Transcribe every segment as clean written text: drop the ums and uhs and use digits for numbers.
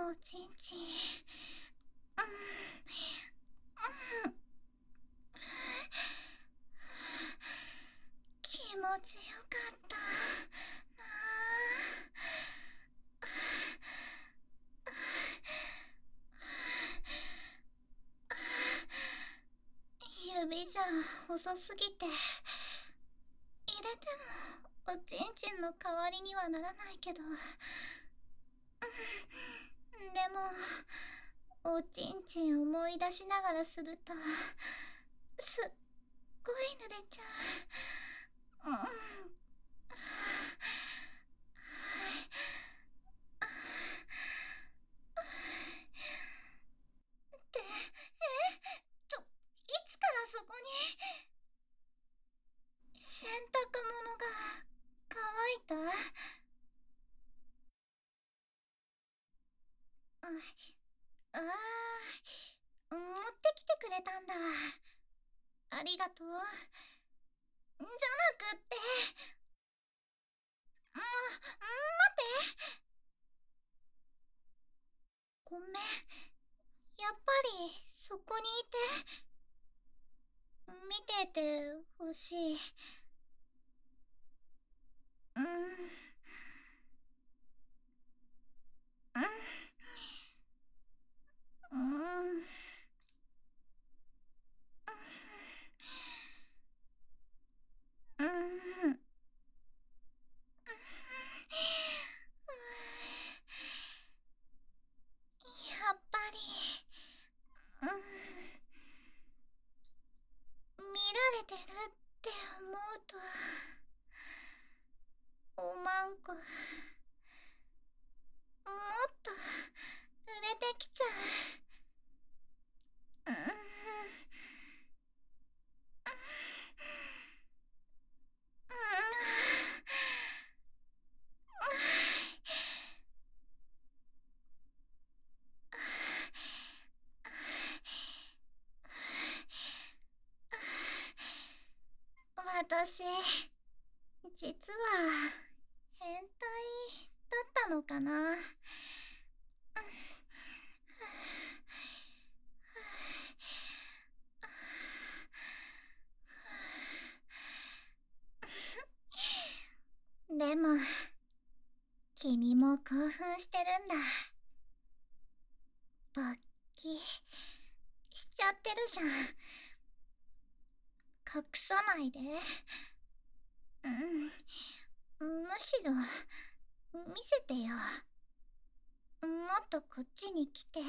おちんちん。気持ちよかったなあ。指じゃ遅すぎて入れてもおちんちんの代わりにはならないけど、でもおちんちん思い出しながらするとすっごい濡れちゃう。っていつからそこに洗濯物が乾いた？ああ、持ってきてくれたんだ。ありがとう。じゃなくって、待って。ごめん。やっぱりそこにいて、見ててほしい。うん。うん。うん。やっぱり、見られてるって思うと、おまんこ、もっと濡れてきちゃう。私、実は変態だったのかな。でも君も興奮してるんだ。勃起しちゃってるじゃん。隠さないで。むしろ見せてよ。もっとこっちに来て。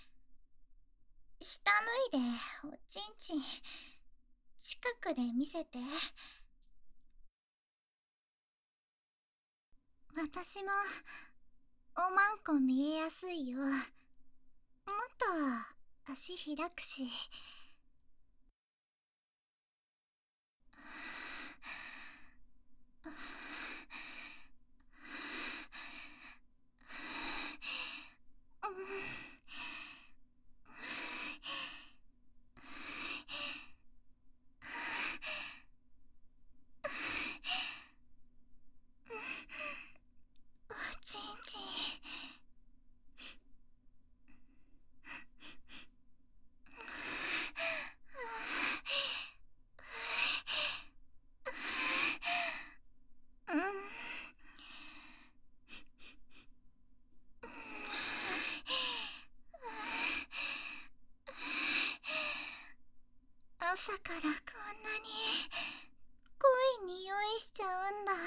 下脱いでおちんちん近くで見せて。私もおまんこ見えやすいよ。もっと足開くし。おちんちん。朝からこんなに濃い匂いしちゃうんだ。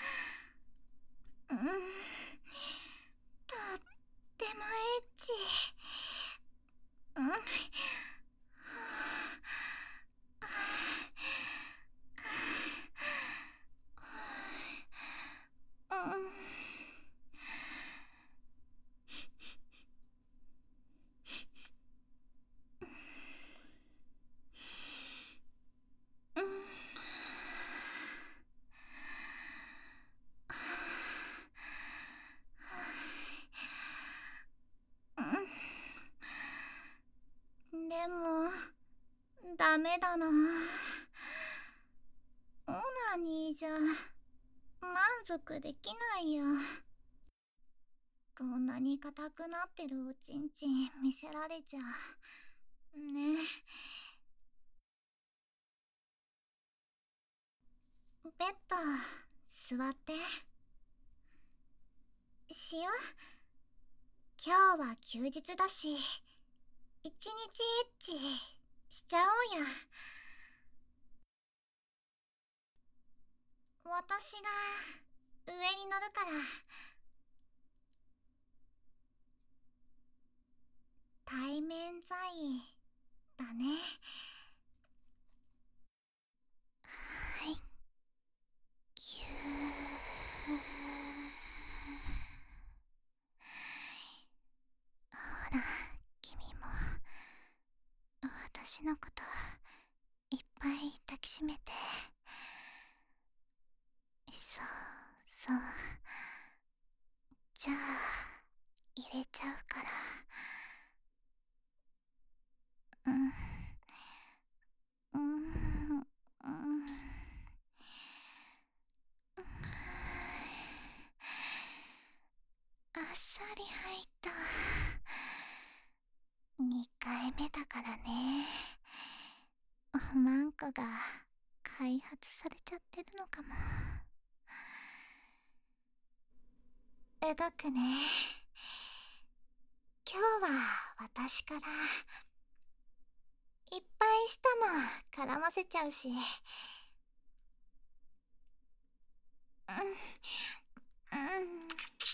とってもエッチ。でもダメだな。オナニーじゃ満足できないよ。 こんなに硬くなってるおちんちん見せられちゃう。ね。ベッド、座って。しよう。今日は休日だし、一日エッチしちゃおうや。私が上に乗るから。対面在だね。はい。ぎゅー。ほら、君も私のこといっぱい抱きしめて。そうそう。じゃあ入れちゃうから。うん。うん。うん。あっさり入った。2回目だからね。マンコが開発されちゃってるのかも。動くね。今日は私からいっぱい舌も絡ませちゃうし。うん。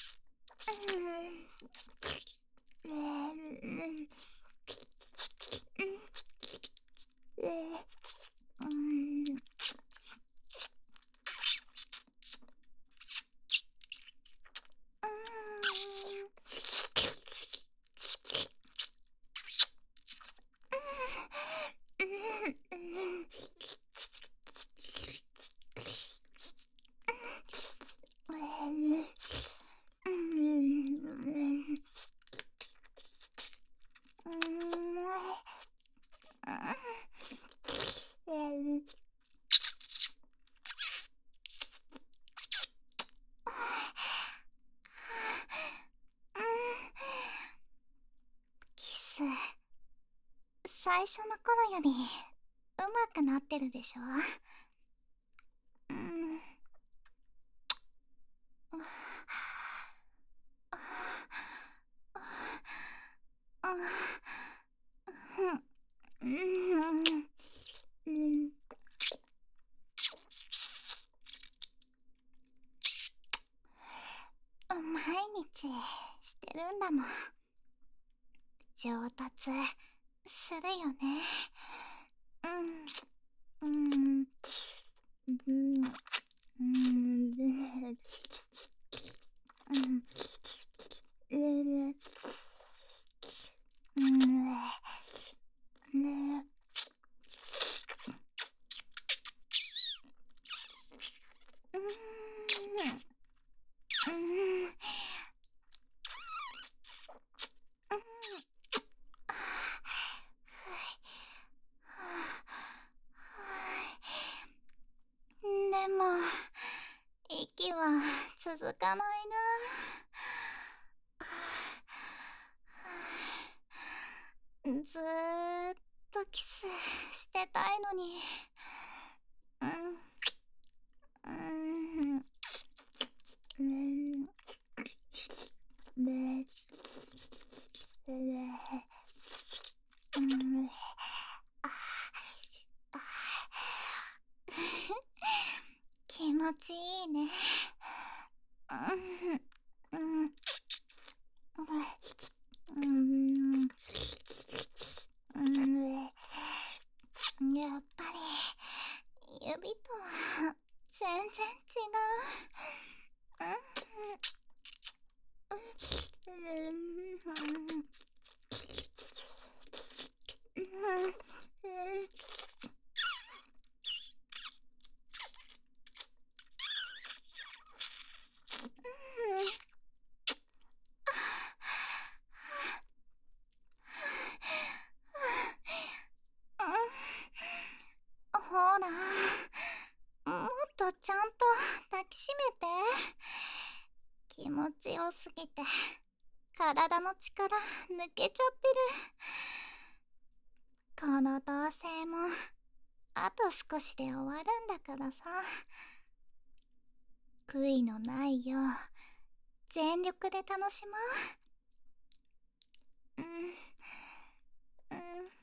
キス、最初の頃より上手くなってるでしょ。うん。毎日してるんだもん。上達するよね。うん。でも息は続かないな。ずーっとキスしてたいのに。気持ちいいね。やっぱり指とは全然違う。ほら、もっとちゃんと抱きしめて。気持ちよすぎて体の力抜けちゃってる。この同棲もあと少しで終わるんだからさ。悔いのないよう全力で楽しもう。うん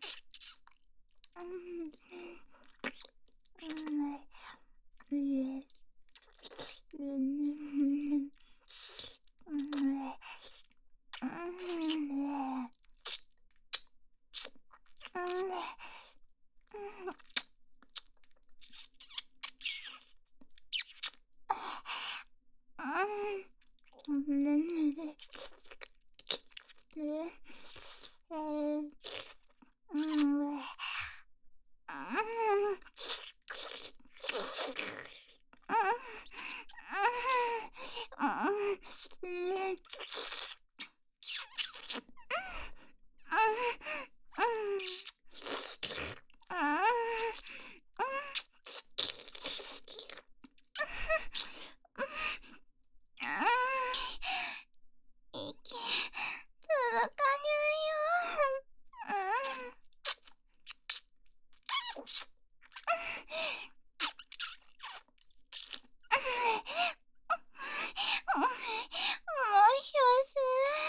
息続かにゃよ。もしょす。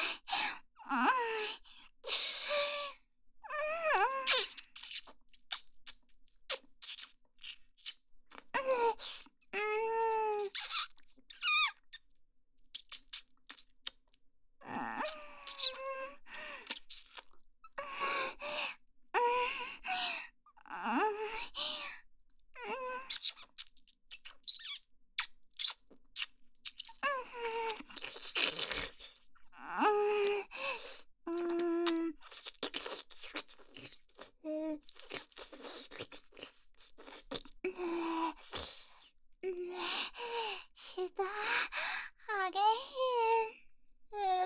下あげへ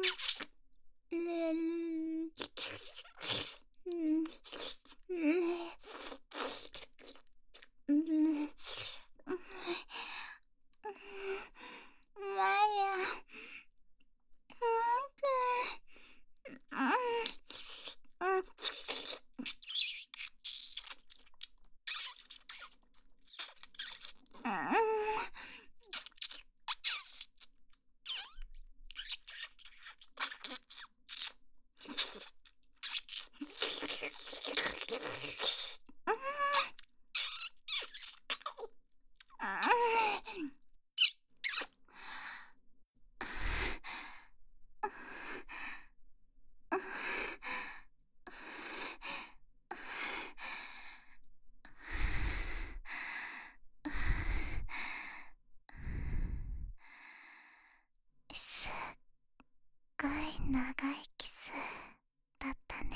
ん。マヤ、すっごい長いキスだったね。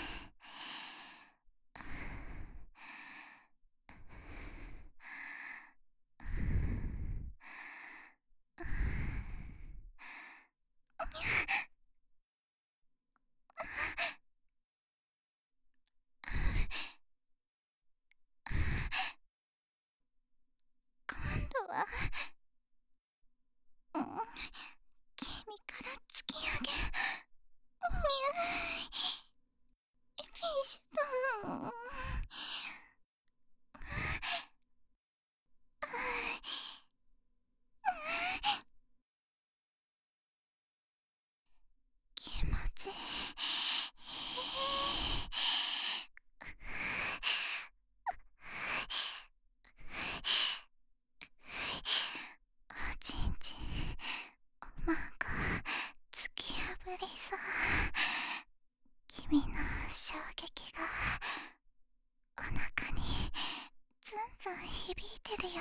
今度は君から突き上げ。ビシュトン。気持ちいい。おちんちんおまんこ突き破りそう。君の衝撃がお腹にずんずん響いてるよ。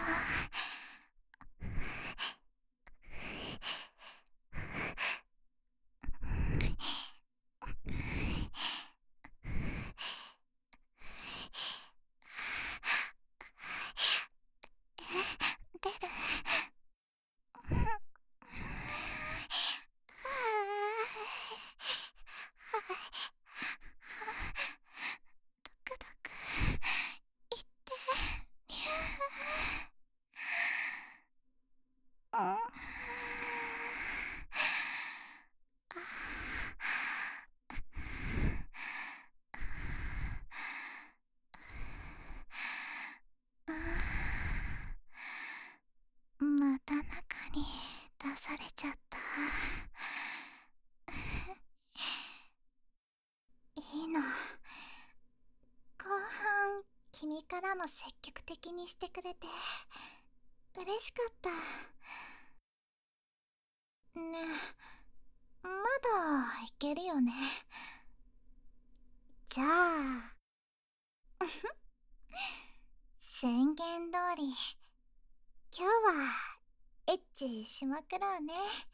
出る。ドクドク言ってにゃー。 なの積極的にしてくれて嬉しかった。ねえ、まだいけるよね。じゃあ宣言通り今日はエッチしまくろうね。